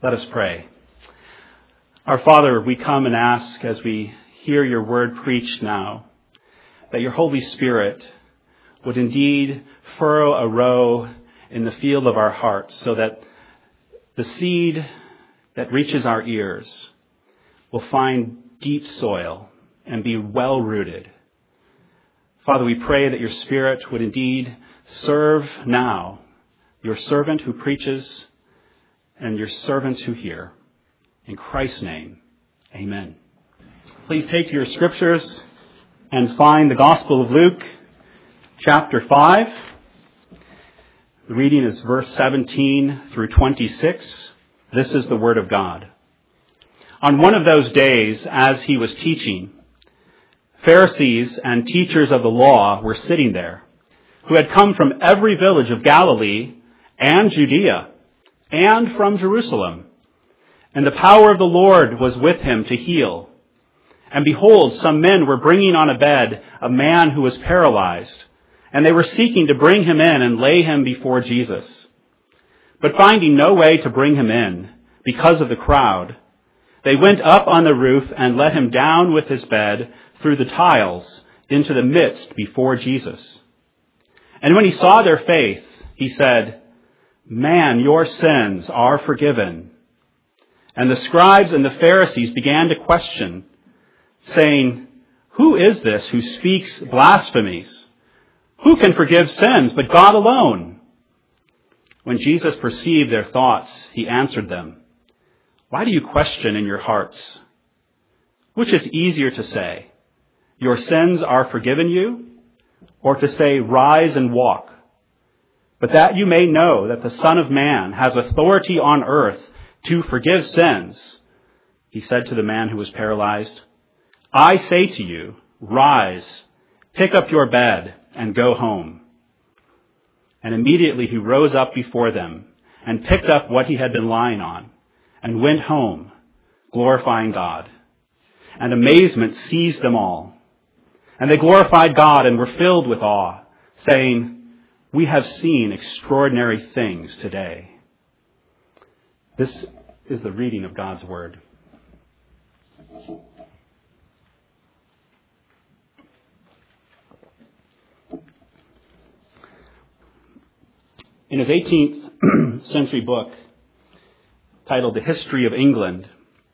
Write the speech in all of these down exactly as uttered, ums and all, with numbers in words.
Let us pray. Our Father, we come and ask as we hear your word preached now, that your Holy Spirit would indeed furrow a row in the field of our hearts so that the seed that reaches our ears will find deep soil and be well rooted. Father, we pray that your Spirit would indeed serve now your servant who preaches and your servants who hear. In Christ's name, amen. Please take your scriptures and find the Gospel of Luke, chapter five. The reading is verse seventeen through twenty-six. This is the word of God. On one of those days, as he was teaching, Pharisees and teachers of the law were sitting there, who had come from every village of Galilee and Judea, and from Jerusalem. And the power of the Lord was with him to heal. And behold, some men were bringing on a bed a man who was paralyzed, and they were seeking to bring him in and lay him before Jesus. But finding no way to bring him in, because of the crowd, they went up on the roof and let him down with his bed through the tiles into the midst before Jesus. And when he saw their faith, he said, "Man, your sins are forgiven." And the scribes and the Pharisees began to question, saying, "Who is this who speaks blasphemies? Who can forgive sins but God alone?" When Jesus perceived their thoughts, he answered them, "Why do you question in your hearts? Which is easier to say, 'Your sins are forgiven you,' or to say, 'Rise and walk'? But that you may know that the Son of Man has authority on earth to forgive sins," he said to the man who was paralyzed, "I say to you, rise, pick up your bed, and go home." And immediately he rose up before them and picked up what he had been lying on and went home, glorifying God. And amazement seized them all. And they glorified God and were filled with awe, saying, "We have seen extraordinary things today." This is the reading of God's word. In his eighteenth century book titled The History of England,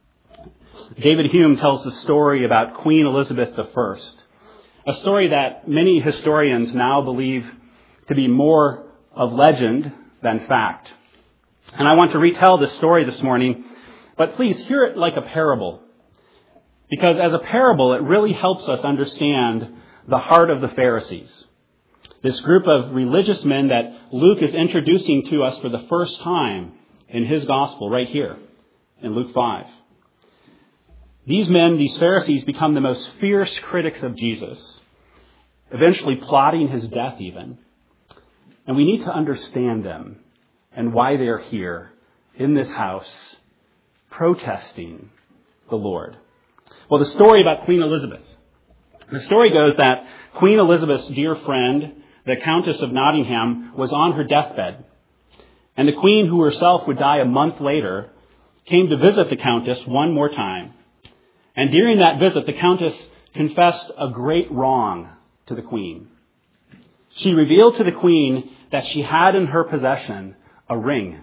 David Hume tells the story about Queen Elizabeth the First, a story that many historians now believe to be more of legend than fact. And I want to retell this story this morning, but please hear it like a parable, because as a parable, it really helps us understand the heart of the Pharisees, this group of religious men that Luke is introducing to us for the first time in his gospel right here in Luke five. These men, these Pharisees, become the most fierce critics of Jesus, eventually plotting his death even. And we need to understand them and why they are here in this house protesting the Lord. Well, the story about Queen Elizabeth. The story goes that Queen Elizabeth's dear friend, the Countess of Nottingham, was on her deathbed. And the Queen, who herself would die a month later, came to visit the Countess one more time. And during that visit, the Countess confessed a great wrong to the Queen. She revealed to the Queen that she had in her possession a ring.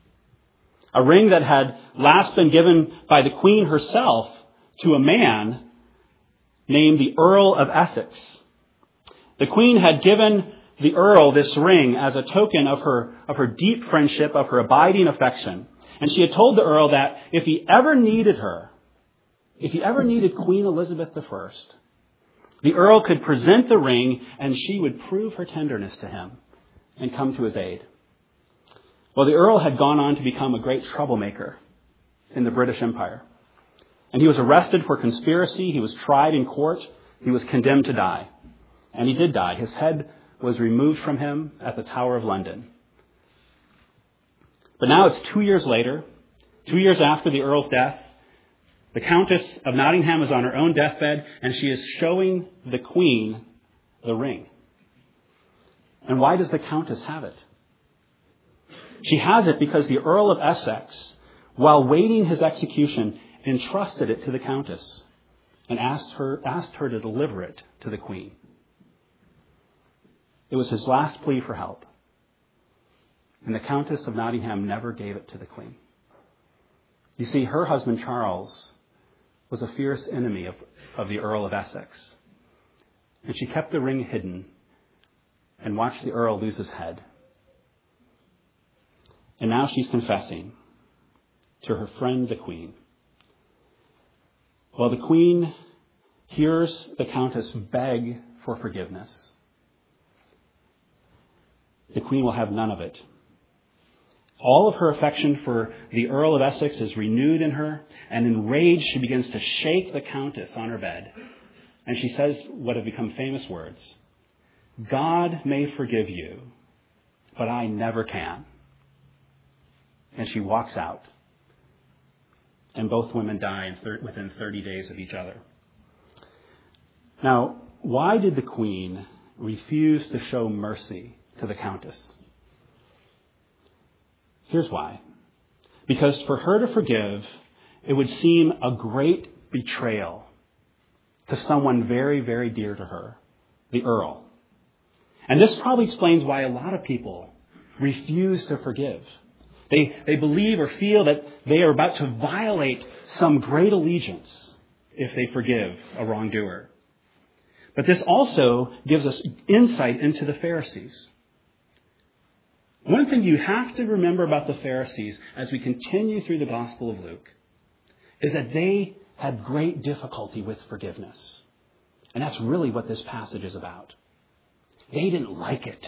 A ring that had last been given by the Queen herself to a man named the Earl of Essex. The Queen had given the Earl this ring as a token of her, of her deep friendship, of her abiding affection. And she had told the Earl that if he ever needed her, if he ever needed Queen Elizabeth the First, the Earl could present the ring and she would prove her tenderness to him and come to his aid. Well, the Earl had gone on to become a great troublemaker in the British Empire. And he was arrested for conspiracy. He was tried in court. He was condemned to die. And he did die. His head was removed from him at the Tower of London. But now it's two years later, two years after the Earl's death. The Countess of Nottingham is on her own deathbed, and she is showing the Queen the ring. And why does the Countess have it? She has it because the Earl of Essex while waiting his execution, entrusted it to the countess and asked her, asked her to deliver it to the queen. It was his last plea for help. And the Countess of Nottingham never gave it to the queen. You see, her husband Charles was a fierce enemy of, of the Earl of Essex. And she kept the ring hidden and watched the Earl lose his head. And now she's confessing to her friend, the Queen. Well, the Queen hears the Countess beg for forgiveness. The Queen will have none of it. All of her affection for the Earl of Essex is renewed in her, and enraged she begins to shake the Countess on her bed. And she says what have become famous words: "God may forgive you, but I never can." And she walks out. And both women die within thirty days of each other. Now, why did the Queen refuse to show mercy to the Countess? Here's why. Because for her to forgive, it would seem a great betrayal to someone very, very dear to her, the Earl. And this probably explains why a lot of people refuse to forgive. They, they believe or feel that they are about to violate some great allegiance if they forgive a wrongdoer. But this also gives us insight into the Pharisees. One thing you have to remember about the Pharisees as we continue through the Gospel of Luke is that they had great difficulty with forgiveness. And that's really what this passage is about. They didn't like it.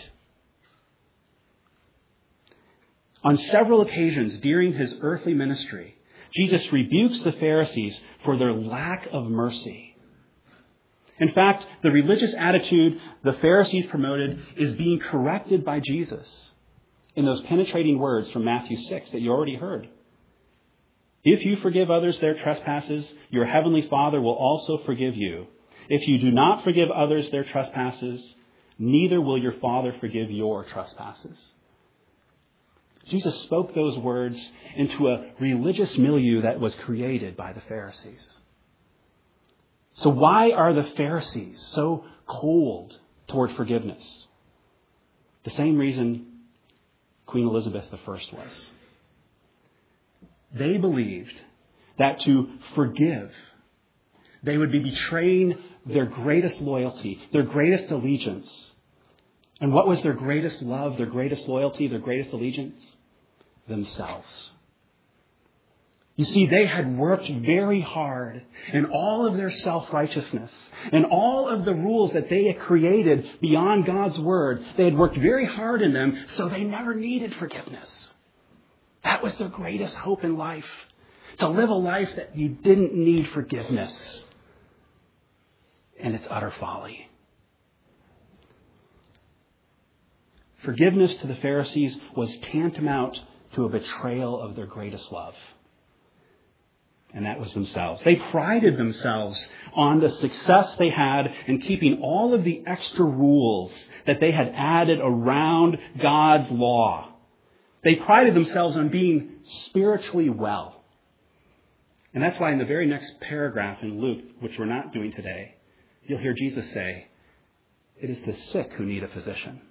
On several occasions during his earthly ministry, Jesus rebukes the Pharisees for their lack of mercy. In fact, the religious attitude the Pharisees promoted is being corrected by Jesus in those penetrating words from Matthew six that you already heard. If you forgive others their trespasses, your heavenly Father will also forgive you. If you do not forgive others their trespasses, neither will your Father forgive your trespasses. Jesus spoke those words into a religious milieu that was created by the Pharisees. So why are the Pharisees so cold toward forgiveness? The same reason Queen Elizabeth the First was. They believed that to forgive, they would be betraying their greatest loyalty, their greatest allegiance. And what was their greatest love, their greatest loyalty, their greatest allegiance? Themselves. You see, they had worked very hard in all of their self-righteousness and all of the rules that they had created beyond God's word. They had worked very hard in them, so they never needed forgiveness. That was their greatest hope in life, to live a life that you didn't need forgiveness. And it's utter folly. Forgiveness to the Pharisees was tantamount to a betrayal of their greatest love. And that was themselves. They prided themselves on the success they had in keeping all of the extra rules that they had added around God's law. They prided themselves on being spiritually well. And that's why in the very next paragraph in Luke, which we're not doing today, you'll hear Jesus say, "It is the sick who need a physician.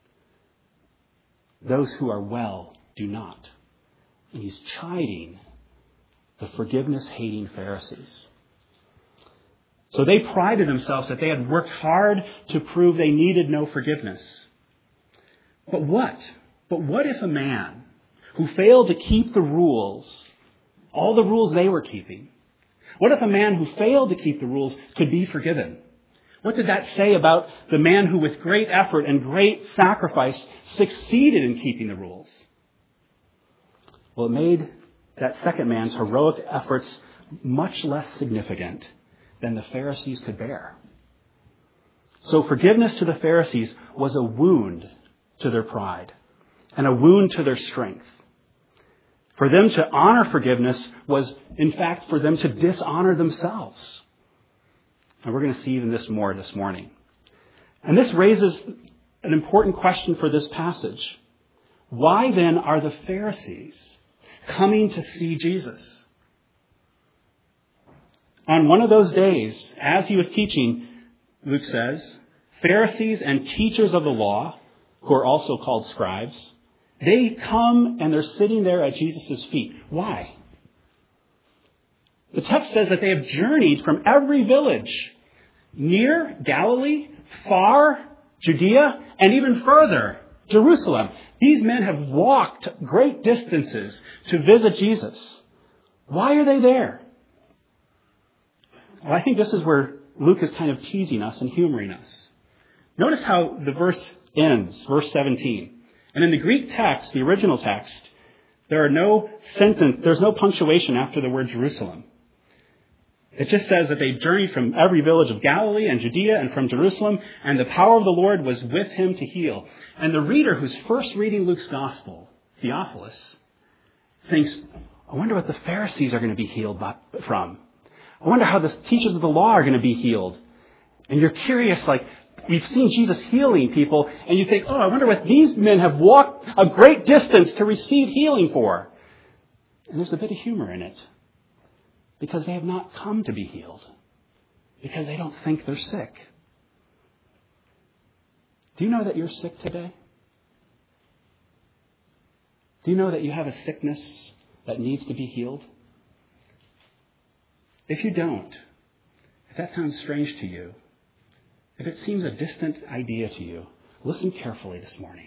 Those who are well do not." And he's chiding the forgiveness-hating Pharisees. So they prided themselves that they had worked hard to prove they needed no forgiveness. But what? But what if a man who failed to keep the rules, all the rules they were keeping, what if a man who failed to keep the rules could be forgiven? What did that say about the man who with great effort and great sacrifice succeeded in keeping the rules? Well, it made that second man's heroic efforts much less significant than the Pharisees could bear. So forgiveness to the Pharisees was a wound to their pride and a wound to their strength. For them to honor forgiveness was, in fact, for them to dishonor themselves. And we're going to see even this more this morning. And this raises an important question for this passage. Why then are the Pharisees coming to see Jesus. On one of those days, as he was teaching, Luke says, Pharisees and teachers of the law, who are also called scribes, they come and they're sitting there at Jesus' feet. Why? The text says that they have journeyed from every village, near Galilee, far Judea, and even further, Jerusalem. These men have walked great distances to visit Jesus. Why are they there? Well, I think this is where Luke is kind of teasing us and humoring us. Notice how the verse ends, verse seventeen. And in the Greek text, the original text, there are no sentence, there's no punctuation after the word Jerusalem. It just says that they journeyed from every village of Galilee and Judea and from Jerusalem, and the power of the Lord was with him to heal. And the reader who's first reading Luke's gospel, Theophilus, thinks, I wonder what the Pharisees are going to be healed by, from. I wonder how the teachers of the law are going to be healed. And you're curious, like, we've seen Jesus healing people, and you think, oh, I wonder what these men have walked a great distance to receive healing for. And there's a bit of humor in it. Because they have not come to be healed. Because they don't think they're sick. Do you know that you're sick today? Do you know that you have a sickness that needs to be healed? If you don't, if that sounds strange to you, if it seems a distant idea to you, listen carefully this morning.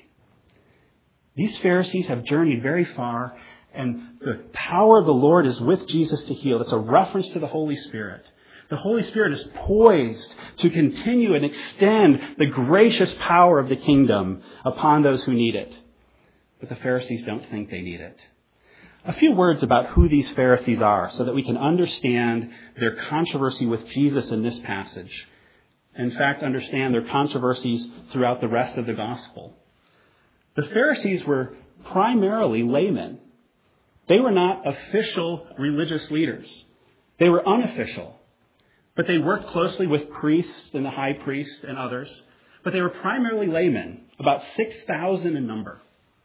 These Pharisees have journeyed very far, and the power of the Lord is with Jesus to heal. It's a reference to the Holy Spirit. The Holy Spirit is poised to continue and extend the gracious power of the kingdom upon those who need it. But the Pharisees don't think they need it. A few words about who these Pharisees are so that we can understand their controversy with Jesus in this passage. In fact, understand their controversies throughout the rest of the gospel. The Pharisees were primarily laymen. They were not official religious leaders. They were unofficial. But they worked closely with priests and the high priest and others. But they were primarily laymen, about six thousand in number.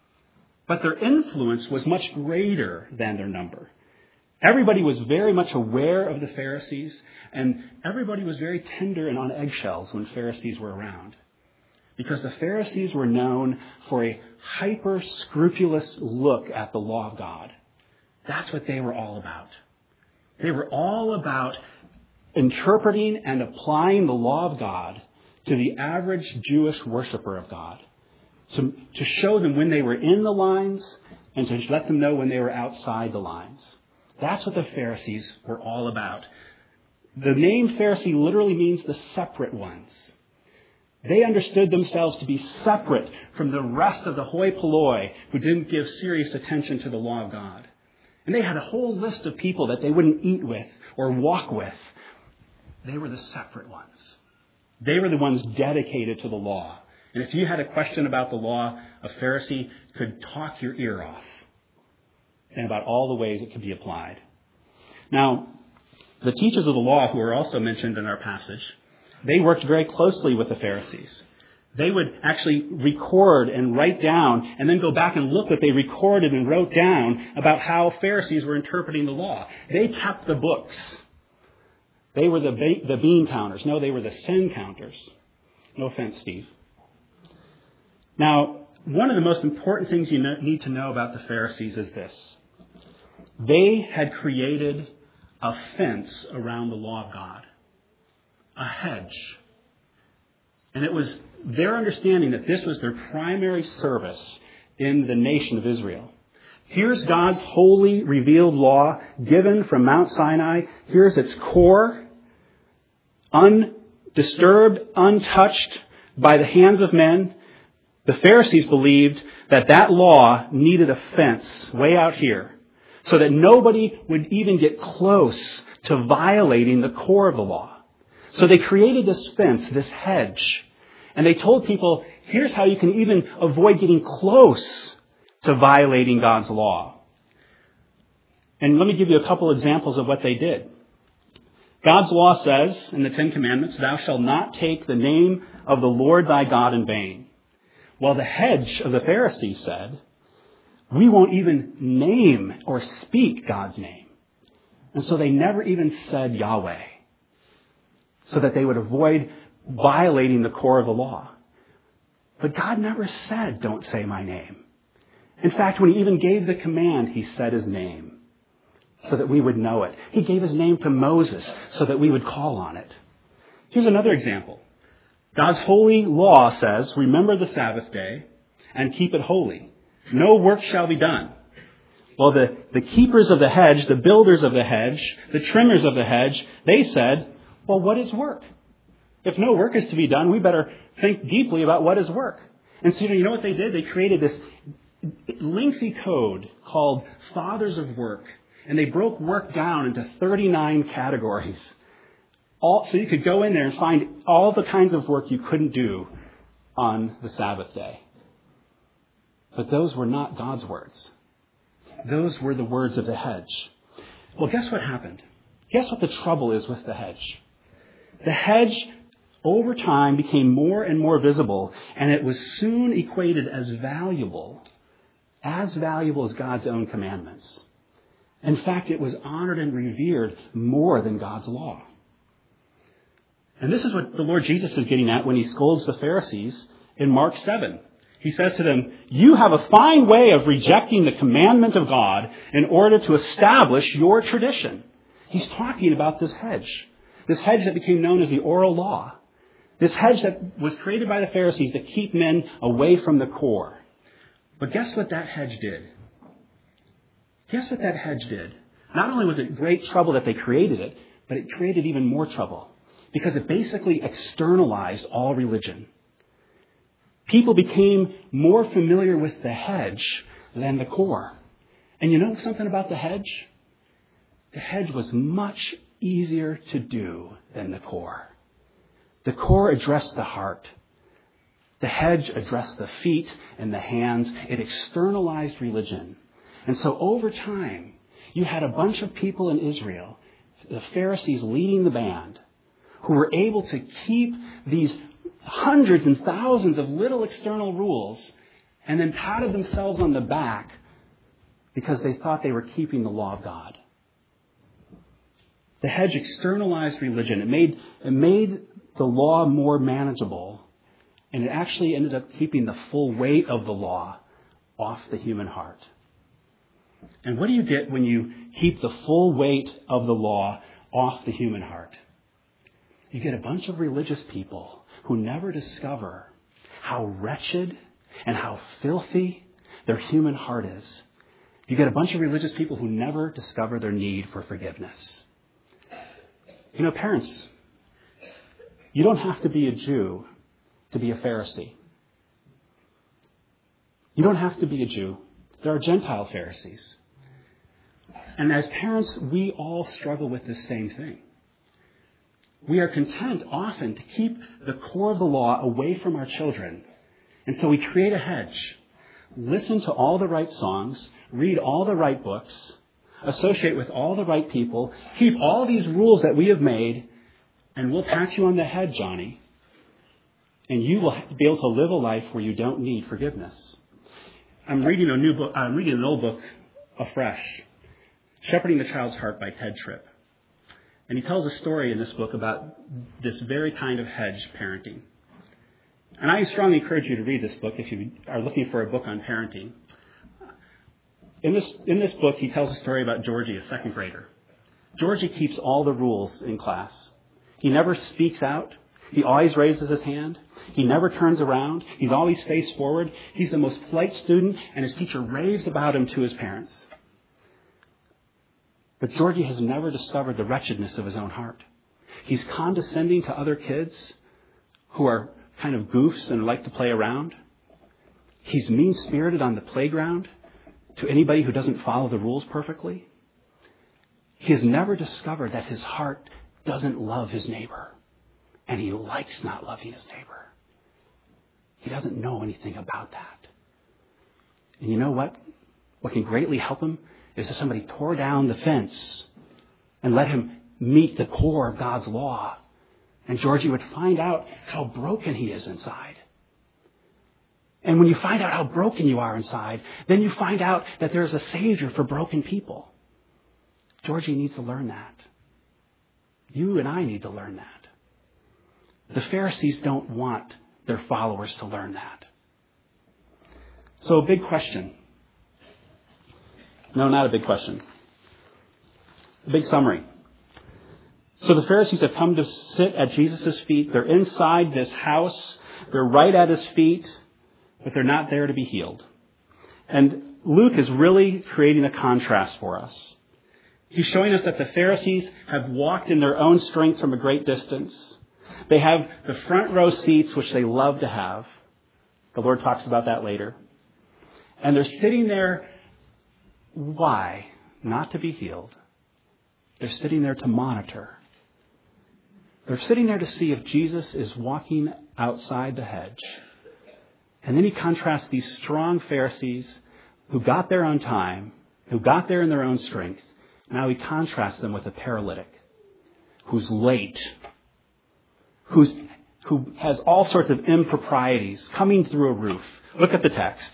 But their influence was much greater than their number. Everybody was very much aware of the Pharisees, and everybody was very tender and on eggshells when Pharisees were around. Because the Pharisees were known for a hyper-scrupulous look at the law of God. That's what they were all about. They were all about interpreting and applying the law of God to the average Jewish worshiper of God. To, to show them when they were in the lines and to let them know when they were outside the lines. That's what the Pharisees were all about. The name Pharisee literally means the separate ones. They understood themselves to be separate from the rest of the hoi polloi who didn't give serious attention to the law of God. And they had a whole list of people that they wouldn't eat with or walk with. They were the separate ones. They were the ones dedicated to the law. And if you had a question about the law, a Pharisee could talk your ear off. And about all the ways it could be applied. Now, the teachers of the law, who are also mentioned in our passage, they worked very closely with the Pharisees. They would actually record and write down and then go back and look what they recorded and wrote down about how Pharisees were interpreting the law. They kept the books. They were the, ba- the bean counters. No, they were the sin counters. No offense, Steve. Now, one of the most important things you need to know about the Pharisees is this. They had created a fence around the law of God. A hedge. And it was their understanding that this was their primary service in the nation of Israel. Here's God's holy revealed law given from Mount Sinai. Here's its core, undisturbed, untouched by the hands of men. The Pharisees believed that that law needed a fence way out here so that nobody would even get close to violating the core of the law. So they created this fence, this hedge, and they told people, here's how you can even avoid getting close to violating God's law. And let me give you a couple examples of what they did. God's law says in the Ten Commandments, thou shalt not take the name of the Lord thy God in vain. Well, the hedge of the Pharisees said, We won't even name or speak God's name. And so they never even said Yahweh, so that they would avoid violating the core of the law. But God never said, don't say my name. In fact, when he even gave the command, he said his name so that we would know it. He gave his name to Moses so that we would call on it. Here's another example. God's holy law says, remember the Sabbath day and keep it holy. No work shall be done. Well, the, the keepers of the hedge, the builders of the hedge, the trimmers of the hedge, they said, well, what is work? If no work is to be done, we better think deeply about what is work. And so, you know what they did? They created this lengthy code called Fathers of Work. And they broke work down into thirty-nine categories. All, so you could go in there and find all the kinds of work you couldn't do on the Sabbath day. But those were not God's words. Those were the words of the hedge. Well, guess what happened? Guess what the trouble is with the hedge? The hedge, over time, became more and more visible, and it was soon equated as valuable, as valuable as God's own commandments. In fact, it was honored and revered more than God's law. And this is what the Lord Jesus is getting at when he scolds the Pharisees in Mark seven. He says to them, you have a fine way of rejecting the commandment of God in order to establish your tradition. He's talking about this hedge. This hedge that became known as the oral law. This hedge that was created by the Pharisees to keep men away from the core. But guess what that hedge did? Guess what that hedge did? Not only was it great trouble that they created it, but it created even more trouble. Because it basically externalized all religion. People became more familiar with the hedge than the core. And you know something about the hedge? The hedge was much easier to do than the core. The core addressed the heart. The hedge addressed the feet and the hands. It externalized religion. And so over time, you had a bunch of people in Israel, the Pharisees leading the band, who were able to keep these hundreds and thousands of little external rules and then patted themselves on the back because they thought they were keeping the law of God. The hedge externalized religion. It made, it made the law more manageable, and it actually ended up keeping the full weight of the law off the human heart. And what do you get when you keep the full weight of the law off the human heart? You get a bunch of religious people who never discover how wretched and how filthy their human heart is. You get a bunch of religious people who never discover their need for forgiveness. You know, parents, you don't have to be a Jew to be a Pharisee. You don't have to be a Jew. There are Gentile Pharisees. And as parents, we all struggle with this same thing. We are content often to keep the core of the law away from our children. And so we create a hedge. Listen to all the right songs. Read all the right books. Associate with all the right people. Keep all these rules that we have made. And we'll pat you on the head, Johnny. And you will be able to live a life where you don't need forgiveness. I'm reading a new book. I'm reading an old book afresh. Shepherding the Child's Heart by Ted Tripp. And he tells a story in this book about this very kind of hedge parenting. And I strongly encourage you to read this book if you are looking for a book on parenting. In this, in this book, he tells a story about Georgie, a second grader. Georgie keeps all the rules in class. He never speaks out. He always raises his hand. He never turns around. He's always face forward. He's the most polite student, and his teacher raves about him to his parents. But Georgie has never discovered the wretchedness of his own heart. He's condescending to other kids who are kind of goofs and like to play around. He's mean-spirited on the playground to anybody who doesn't follow the rules perfectly. He has never discovered that his heart doesn't love his neighbor, and he likes not loving his neighbor. He doesn't know anything about that. And you know what? What can greatly help him is if somebody tore down the fence and let him meet the core of God's law. And Georgie would find out how broken he is inside. And when you find out how broken you are inside, then you find out that there's a Savior for broken people. Georgie needs to learn that. You and I need to learn that. The Pharisees don't want their followers to learn that. So a big question. No, not a big question. A big summary. So the Pharisees have come to sit at Jesus' feet. They're inside this house. They're right at his feet, but they're not there to be healed. And Luke is really creating a contrast for us. He's showing us that the Pharisees have walked in their own strength from a great distance. They have the front row seats, which they love to have. The Lord talks about that later. And they're sitting there. Why? Not to be healed. They're sitting there to monitor. They're sitting there to see if Jesus is walking outside the hedge. And then he contrasts these strong Pharisees who got there on time, who got there in their own strength. Now he contrasts them with a paralytic who's late, who's, who has all sorts of improprieties coming through a roof. Look at the text.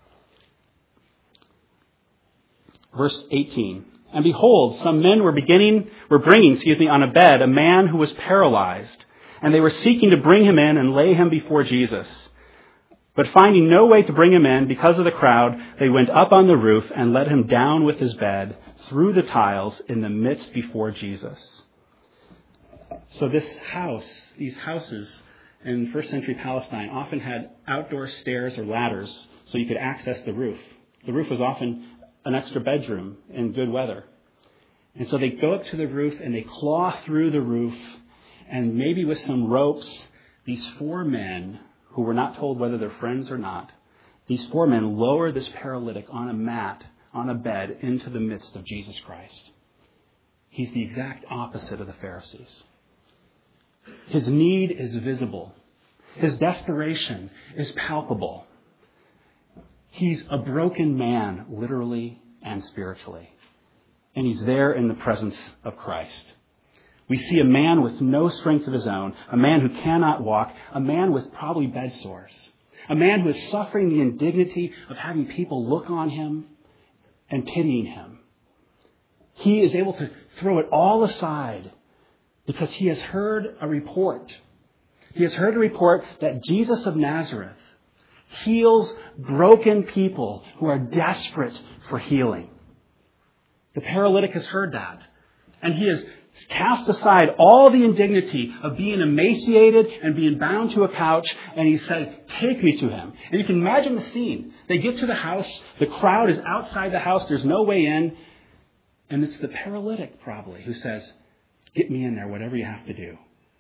Verse eighteen. And behold, some men were beginning, were bringing, excuse me, on a bed a man who was paralyzed. And they were seeking to bring him in and lay him before Jesus. But finding no way to bring him in because of the crowd, they went up on the roof and let him down with his bed through the tiles in the midst before Jesus. So this house, these houses in first century Palestine often had outdoor stairs or ladders so you could access the roof. The roof was often an extra bedroom in good weather. And so they go up to the roof and they claw through the roof, and maybe with some ropes, these four men, who were not told whether they're friends or not, these four men lower this paralytic on a mat, on a bed, into the midst of Jesus Christ. He's the exact opposite of the Pharisees. His need is visible. His desperation is palpable. He's a broken man, literally and spiritually. And he's there in the presence of Christ. We see a man with no strength of his own, a man who cannot walk, a man with probably bed sores, a man who is suffering the indignity of having people look on him and pitying him. He is able to throw it all aside because he has heard a report. He has heard a report that Jesus of Nazareth heals broken people who are desperate for healing. The paralytic has heard that. And he has cast aside all the indignity of being emaciated and being bound to a couch. And he said, take me to him. And you can imagine the scene. They get to the house. The crowd is outside the house. There's no way in. And it's the paralytic probably who says, get me in there, whatever you have to do.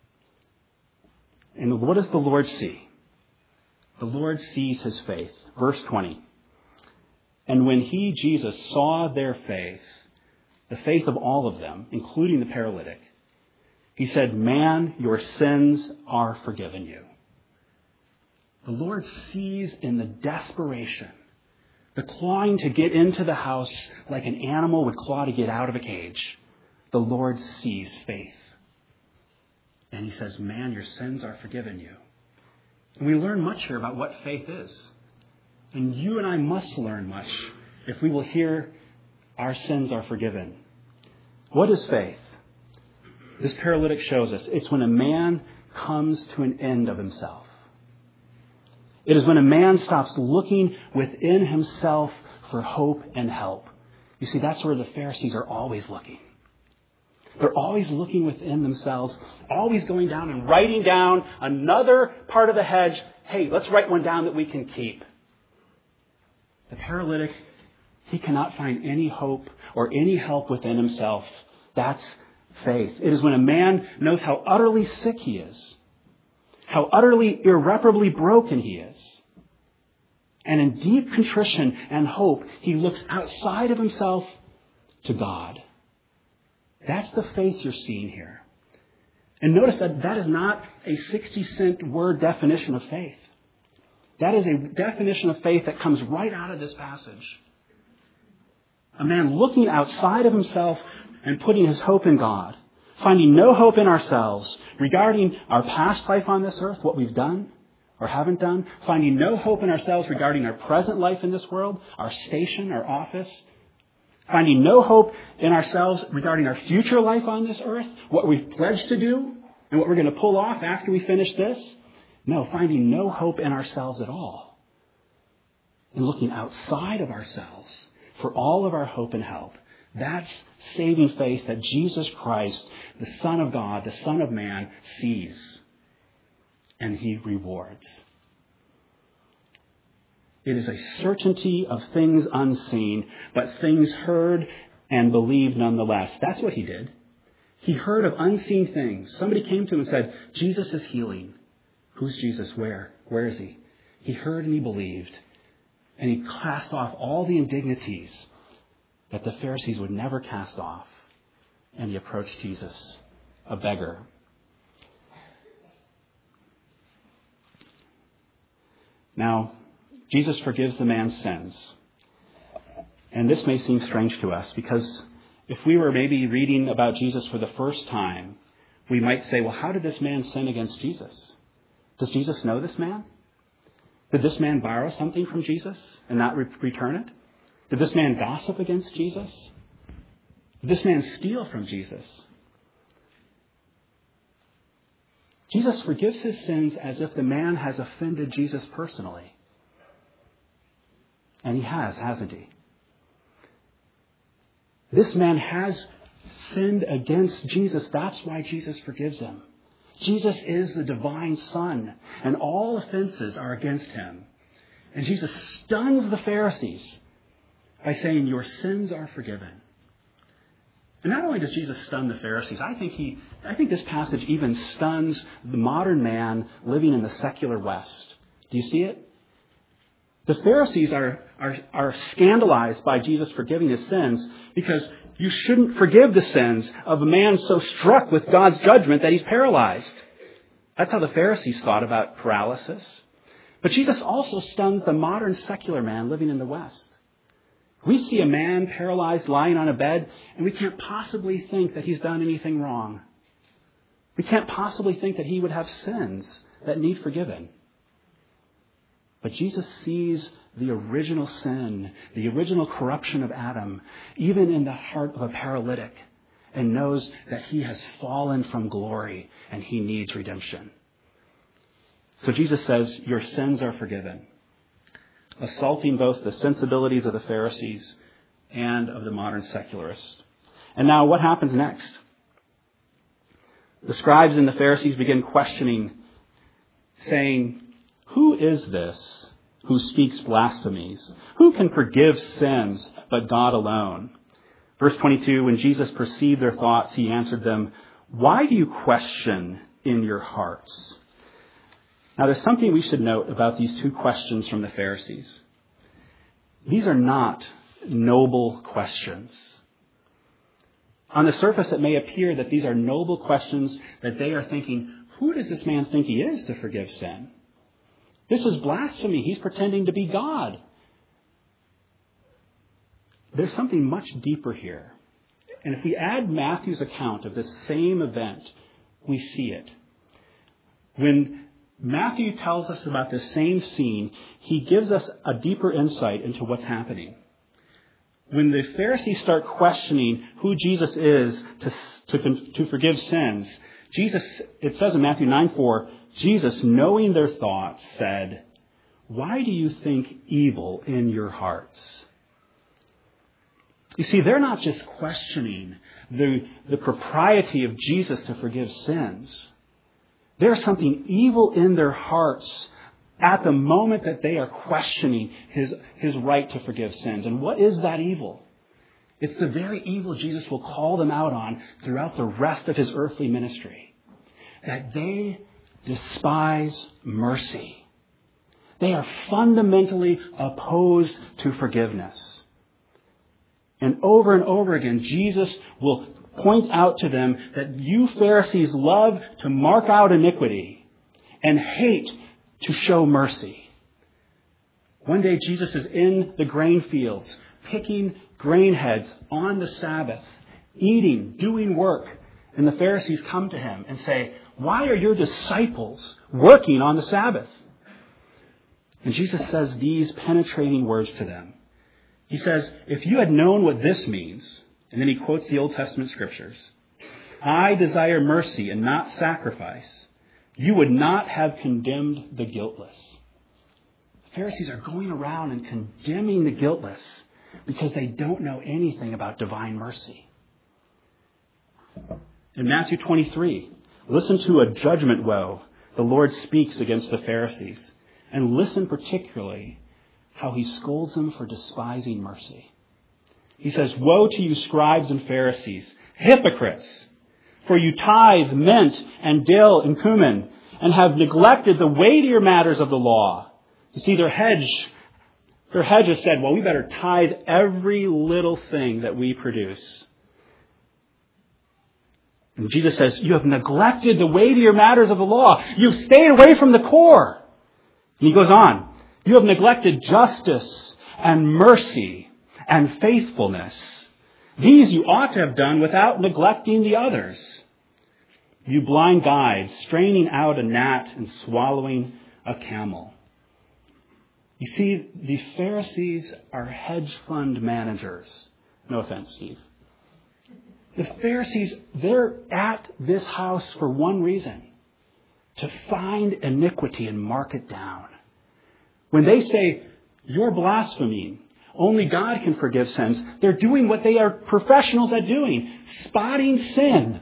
And what does the Lord see? The Lord sees his faith. Verse twenty. And when he, Jesus, saw their faith, the faith of all of them, including the paralytic, he said, man, your sins are forgiven you. The Lord sees in the desperation, the clawing to get into the house like an animal would claw to get out of a cage. The Lord sees faith. And he says, man, your sins are forgiven you. And we learn much here about what faith is. And you and I must learn much if we will hear our sins are forgiven. What is faith? This paralytic shows us it's when a man comes to an end of himself. It is when a man stops looking within himself for hope and help. You see, that's where the Pharisees are always looking. They're always looking within themselves, always going down and writing down another part of the hedge. Hey, let's write one down that we can keep. The paralytic, he cannot find any hope or any help within himself. That's faith. It is when a man knows how utterly sick he is, how utterly irreparably broken he is. And in deep contrition and hope, he looks outside of himself to God. That's the faith you're seeing here. And notice that that is not a sixty cent word definition of faith. That is a definition of faith that comes right out of this passage. A man looking outside of himself and putting his hope in God, finding no hope in ourselves regarding our past life on this earth, what we've done, or haven't done, finding no hope in ourselves regarding our present life in this world, our station, our office, finding no hope in ourselves regarding our future life on this earth, what we've pledged to do, and what we're going to pull off after we finish this. No, finding no hope in ourselves at all. And looking outside of ourselves for all of our hope and help. That's saving faith that Jesus Christ, the Son of God, the Son of Man, sees. And he rewards. It is a certainty of things unseen, but things heard and believed nonetheless. That's what he did. He heard of unseen things. Somebody came to him and said, Jesus is healing. Who's Jesus? Where? Where is he? He heard and he believed. And he cast off all the indignities that the Pharisees would never cast off. And he approached Jesus, a beggar. Now, Jesus forgives the man's sins. And this may seem strange to us because if we were maybe reading about Jesus for the first time, we might say, well, how did this man sin against Jesus? Does Jesus know this man? Did this man borrow something from Jesus and not re- return it? Did this man gossip against Jesus? Did this man steal from Jesus? Jesus forgives his sins as if the man has offended Jesus personally. And he has, hasn't he? This man has sinned against Jesus. That's why Jesus forgives him. Jesus is the divine Son, and all offenses are against him. And Jesus stuns the Pharisees by saying, your sins are forgiven. And not only does Jesus stun the Pharisees, I think he, I think this passage even stuns the modern man living in the secular West. Do you see it? The Pharisees are, are, are scandalized by Jesus forgiving his sins because you shouldn't forgive the sins of a man so struck with God's judgment that he's paralyzed. That's how the Pharisees thought about paralysis. But Jesus also stuns the modern secular man living in the West. We see a man paralyzed lying on a bed, and we can't possibly think that he's done anything wrong. We can't possibly think that he would have sins that need forgiven. But Jesus sees the original sin, the original corruption of Adam, even in the heart of a paralytic, and knows that he has fallen from glory and he needs redemption. So Jesus says, your sins are forgiven, assaulting both the sensibilities of the Pharisees and of the modern secularist. And now what happens next? The scribes and the Pharisees begin questioning, saying, who is this who speaks blasphemies? Who can forgive sins but God alone? Verse twenty-two, when Jesus perceived their thoughts, he answered them, why do you question in your hearts? Now, there's something we should note about these two questions from the Pharisees. These are not noble questions. On the surface, it may appear that these are noble questions, that they are thinking, who does this man think he is to forgive sin? This is blasphemy. He's pretending to be God. There's something much deeper here. And if we add Matthew's account of this same event, we see it. When Matthew tells us about this same scene, he gives us a deeper insight into what's happening. When the Pharisees start questioning who Jesus is to, to, to forgive sins, Jesus, it says in Matthew nine four, Jesus, knowing their thoughts, said, why do you think evil in your hearts? You see, they're not just questioning the, the propriety of Jesus to forgive sins. There's something evil in their hearts at the moment that they are questioning his, his right to forgive sins. And what is that evil? It's the very evil Jesus will call them out on throughout the rest of his earthly ministry. That they despise mercy. They are fundamentally opposed to forgiveness. And over and over again, Jesus will point out to them that you Pharisees love to mark out iniquity and hate to show mercy. One day Jesus is in the grain fields, picking grain heads on the Sabbath, eating, doing work. And the Pharisees come to him and say, why are your disciples working on the Sabbath? And Jesus says these penetrating words to them. He says, if you had known what this means, and then he quotes the Old Testament scriptures, I desire mercy and not sacrifice, you would not have condemned the guiltless. The Pharisees are going around and condemning the guiltless because they don't know anything about divine mercy. In Matthew twenty-three, listen to a judgment woe the Lord speaks against the Pharisees. And listen particularly how he scolds them for despising mercy. He says, woe to you scribes and Pharisees, hypocrites! For you tithe mint and dill and cumin, and have neglected the weightier matters of the law. You see, their hedge, their hedge has said, well, we better tithe every little thing that we produce. And Jesus says, you have neglected the weightier matters of the law. You've stayed away from the core. And he goes on, you have neglected justice and mercy and faithfulness. These you ought to have done without neglecting the others. You blind guides, straining out a gnat and swallowing a camel. You see, the Pharisees are hedge fund managers. No offense, Steve. The Pharisees, they're at this house for one reason. To find iniquity and mark it down. When they say, you're blaspheming, only God can forgive sins, they're doing what they are professionals at doing, spotting sin.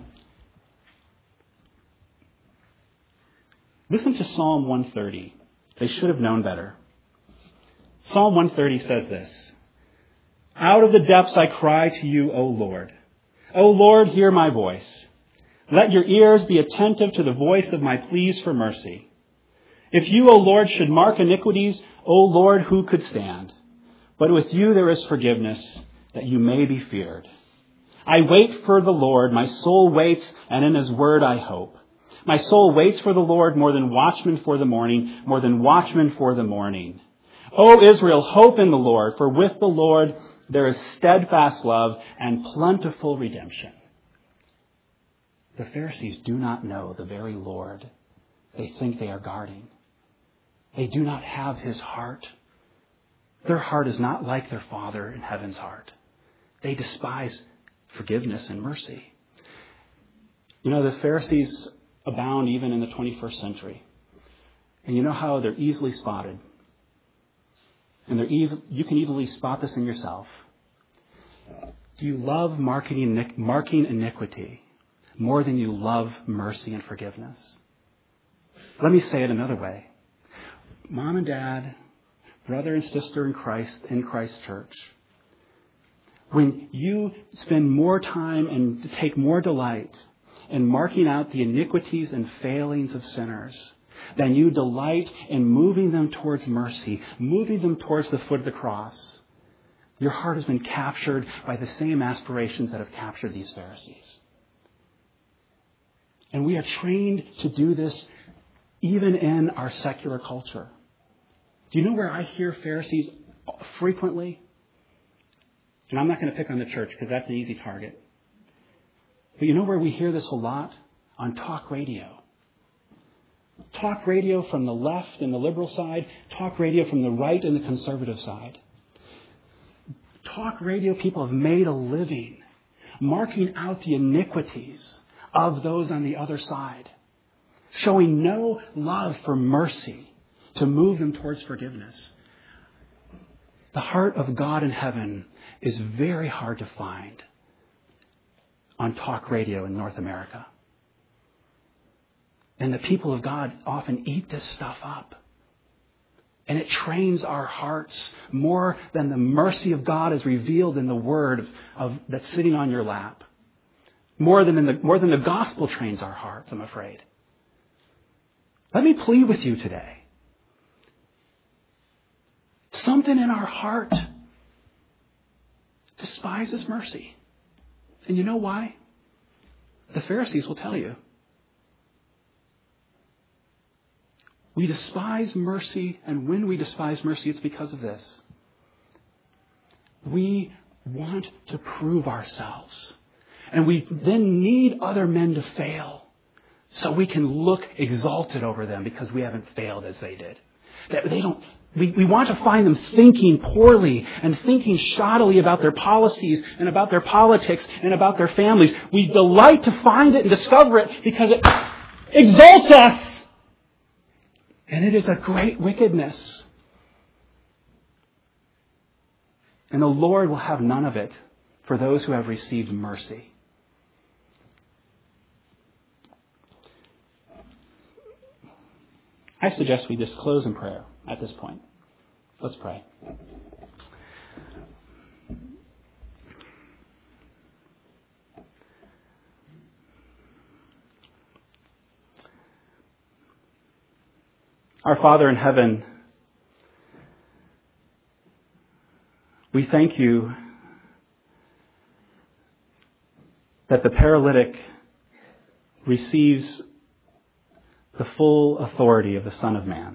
Listen to Psalm one thirty. They should have known better. Psalm one thirty says this, out of the depths I cry to you, O Lord. O Lord, hear my voice. Let your ears be attentive to the voice of my pleas for mercy. If you, O Lord, should mark iniquities, O Lord, who could stand? But with you there is forgiveness, that you may be feared. I wait for the Lord, my soul waits, and in his word I hope. My soul waits for the Lord more than watchmen for the morning, more than watchmen for the morning. O Israel, hope in the Lord, for with the Lord there is steadfast love and plentiful redemption. The Pharisees do not know the very Lord they think they are guarding. They do not have his heart. Their heart is not like their Father in heaven's heart. They despise forgiveness and mercy. You know, the Pharisees abound even in the twenty-first century. And you know how they're easily spotted. And they're ev- you can easily spot this in yourself. Do you love marking, marking iniquity more than you love mercy and forgiveness? Let me say it another way. Mom and dad, brother and sister in Christ, in Christ's church, when you spend more time and take more delight in marking out the iniquities and failings of sinners than you delight in moving them towards mercy, moving them towards the foot of the cross, your heart has been captured by the same aspirations that have captured these Pharisees. And we are trained to do this even in our secular culture. Do you know where I hear Pharisees frequently? And I'm not going to pick on the church because that's an easy target. But you know where we hear this a lot? On talk radio. Talk radio from the left and the liberal side. Talk radio from the right and the conservative side. Talk radio people have made a living marking out the iniquities of those on the other side, showing no love for mercy to move them towards forgiveness. The heart of God in heaven is very hard to find on talk radio in North America. And the people of God often eat this stuff up. And it trains our hearts more than the mercy of God is revealed in the word of, of, that's sitting on your lap. More than, in the, more than the gospel trains our hearts, I'm afraid. Let me plead with you today. Something in our heart despises mercy. And you know why? The Pharisees will tell you. We despise mercy, and when we despise mercy, it's because of this. We want to prove ourselves. And we then need other men to fail so we can look exalted over them because we haven't failed as they did. That they don't, we, we want to find them thinking poorly and thinking shoddily about their policies and about their politics and about their families. We delight to find it and discover it because it exalts us. And it is a great wickedness. And the Lord will have none of it for those who have received mercy. I suggest we just close in prayer at this point. Let's pray. Our Father in heaven, we thank you that the paralytic receives the full authority of the Son of Man.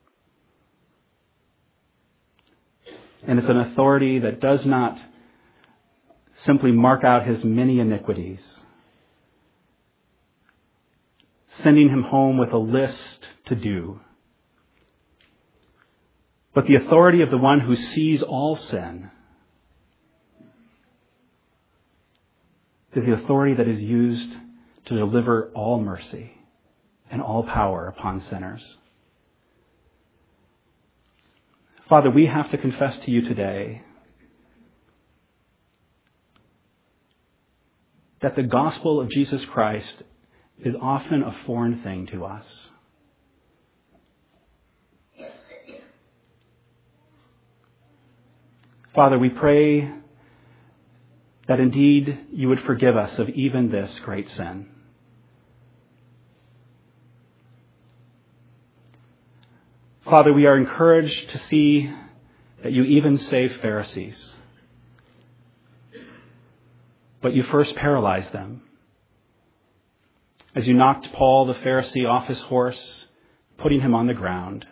And it's an authority that does not simply mark out his many iniquities, sending him home with a list to do, but the authority of the one who sees all sin is the authority that is used to deliver all mercy and all power upon sinners. Father, we have to confess to you today that the gospel of Jesus Christ is often a foreign thing to us. Father, we pray that indeed you would forgive us of even this great sin. Father, we are encouraged to see that you even save Pharisees. But you first paralyzed them. As you knocked Paul the Pharisee off his horse, putting him on the ground,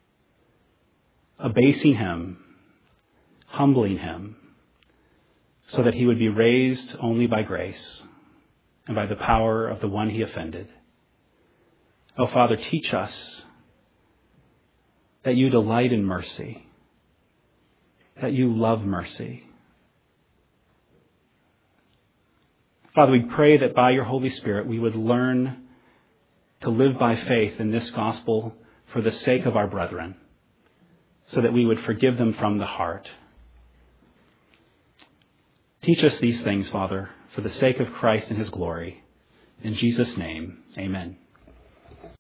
abasing him, humbling him, so that he would be raised only by grace and by the power of the one he offended. Oh, Father, teach us that you delight in mercy, that you love mercy. Father, we pray that by your Holy Spirit we would learn to live by faith in this gospel for the sake of our brethren, so that we would forgive them from the heart. Teach us these things, Father, for the sake of Christ and his glory. In Jesus' name, amen.